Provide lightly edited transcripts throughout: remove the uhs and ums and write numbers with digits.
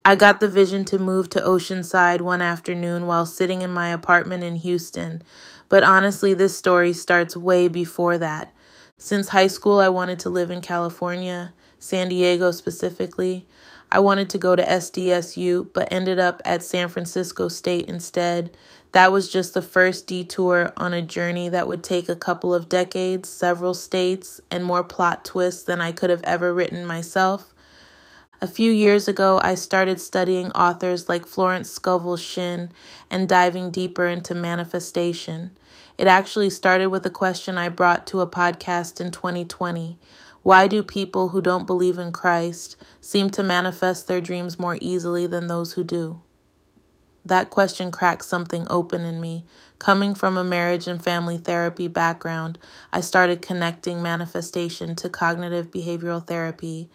I got the vision to move to Oceanside one afternoon while sitting in my apartment in Houston. But honestly, this story starts way before that. Since high school, I wanted to live in California, San Diego specifically. I wanted to go to SDSU, but ended up at San Francisco State instead. That was just the first detour on a journey that would take a couple of decades, several states, and more plot twists than I could have ever written myself. A few years ago, I started studying authors like Florence Scovel Shinn and diving deeper into manifestation. It actually started with a question I brought to a podcast in 2020. Why do people who don't believe in Christ seem to manifest their dreams more easily than those who do? That question cracked something open in me. Coming from a marriage and family therapy background, I started connecting manifestation to cognitive behavioral therapy.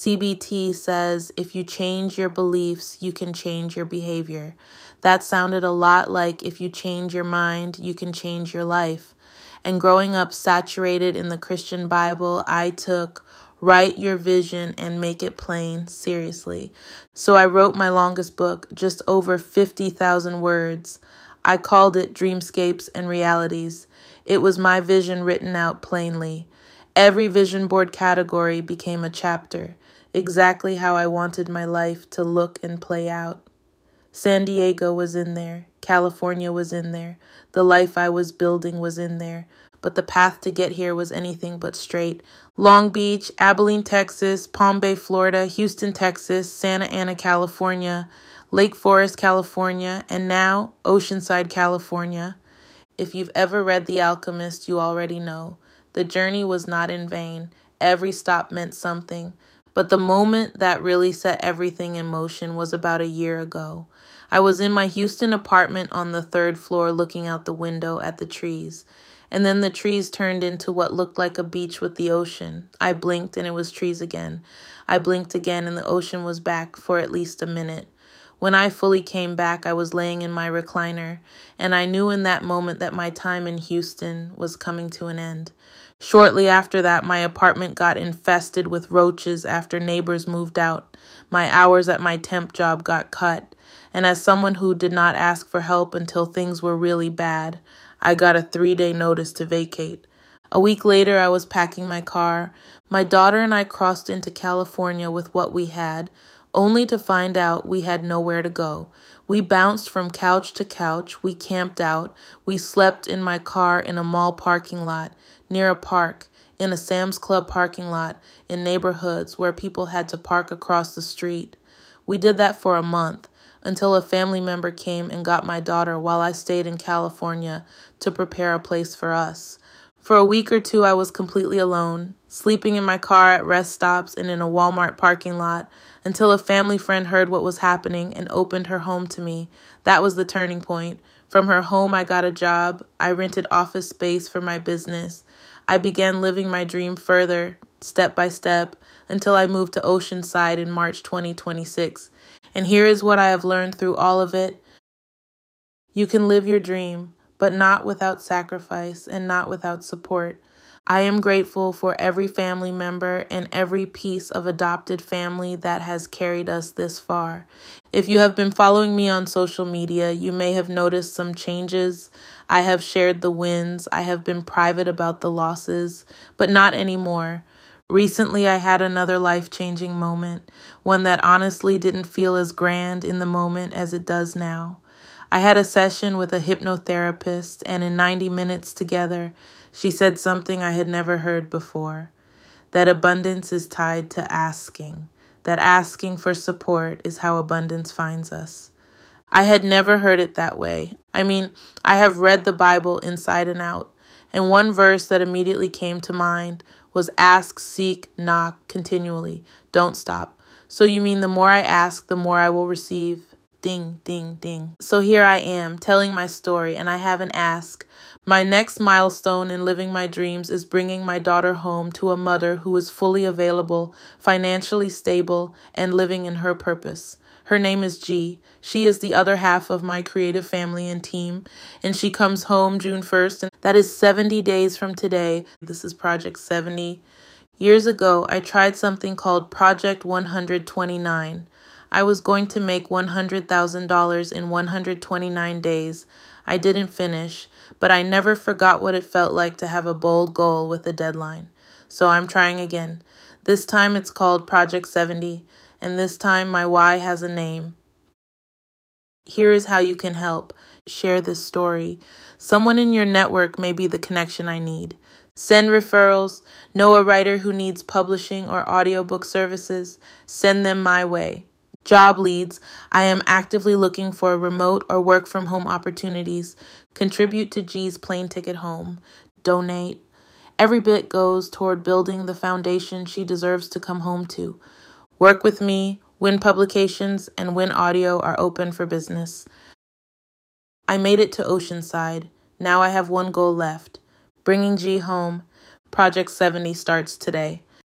CBT says if you change your beliefs, you can change your behavior. That sounded a lot like if you change your mind, you can change your life. And growing up saturated in the Christian Bible, I took write your vision and make it plain seriously. So I wrote my longest book, just over 50,000 words. I called it Dreamscapes and Realities. It was my vision written out plainly. Every vision board category became a chapter, exactly how I wanted my life to look and play out. San Diego was in there. California was in there. The life I was building was in there. But the path to get here was anything but straight. Long Beach, Abilene, Texas, Palm Bay, Florida, Houston, Texas, Santa Ana, California, Lake Forest, California, and now Oceanside, California. If you've ever read The Alchemist, you already know. The journey was not in vain. Every stop meant something. But the moment that really set everything in motion was about a year ago. I was in my Houston apartment on the 3rd floor looking out the window at the trees. And then the trees turned into what looked like a beach with the ocean. I blinked and it was trees again. I blinked again and the ocean was back for at least a minute. When I fully came back, I was laying in my recliner, and I knew in that moment that my time in Houston was coming to an end. Shortly after that, my apartment got infested with roaches after neighbors moved out. My hours at my temp job got cut, and as someone who did not ask for help until things were really bad, I got a 3-day notice to vacate. A week later, I was packing my car. My daughter and I crossed into California with what we had, only to find out we had nowhere to go. We bounced from couch to couch. We camped out. We slept in my car in a mall parking lot, near a park, in a Sam's Club parking lot, in neighborhoods where people had to park across the street. We did that for a month, until a family member came and got my daughter while I stayed in California to prepare a place for us. For a week or two, I was completely alone, sleeping in my car at rest stops and in a Walmart parking lot, until a family friend heard what was happening and opened her home to me. That was the turning point. From her home, I got a job. I rented office space for my business. I began living my dream further, step by step, until I moved to Oceanside in March 2026. And here is what I have learned through all of it. You can live your dream, but not without sacrifice and not without support. I am grateful for every family member and every piece of adopted family that has carried us this far. If you have been following me on social media, you may have noticed some changes. I have shared the wins. I have been private about the losses, but not anymore. Recently, I had another life-changing moment, one that honestly didn't feel as grand in the moment as it does now. I had a session with a hypnotherapist, and in 90 minutes together, she said something I had never heard before, that abundance is tied to asking, that asking for support is how abundance finds us. I had never heard it that way. I have read the Bible inside and out, and one verse that immediately came to mind was ask, seek, knock continually. Don't stop. So you mean the more I ask, the more I will receive? Ding, ding, ding. So here I am telling my story, and I have an ask. My next milestone in living my dreams is bringing my daughter home to a mother who is fully available, financially stable, and living in her purpose. Her name is G. She is the other half of my creative family and team, and she comes home June 1st, and that is 70 days from today. This is Project 70. Years ago, I tried something called Project 129. I was going to make $100,000 in 129 days. I didn't finish, but I never forgot what it felt like to have a bold goal with a deadline. So I'm trying again. This time it's called Project 70, and this time my why has a name. Here is how you can help. Share this story. Someone in your network may be the connection I need. Send referrals. Know a writer who needs publishing or audiobook services? Send them my way. Job leads. I am actively looking for remote or work from home opportunities. Contribute to G's plane ticket home. Donate. Every bit goes toward building the foundation she deserves to come home to. Work with me. Win Publications and Win Audio are open for business. I made it to Oceanside. Now I have one goal left. Bringing G home. Project 70 starts today.